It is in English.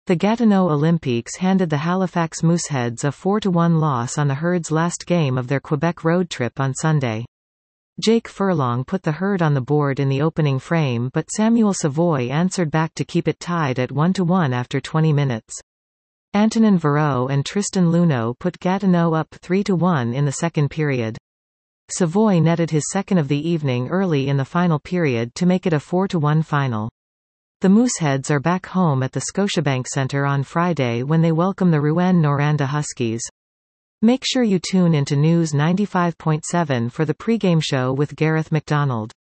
The Gatineau Olympiques handed the Halifax Mooseheads a 4-1 loss on the Herd's last game of their Quebec road trip on Sunday. Jake Furlong put the Herd on the board in the opening frame, but Samuel Savoy answered back to keep it tied at 1-1 after 20 minutes. Antonin Verreau and Tristan Luneau put Gatineau up 3-1 in the second period. Savoy netted his second of the evening early in the final period to make it a 4-1 final. The Mooseheads are back home at the Scotiabank Centre on Friday when they welcome the Rouyn-Noranda Huskies. Make sure you tune into News 95.7 for the pregame show with Gareth McDonald.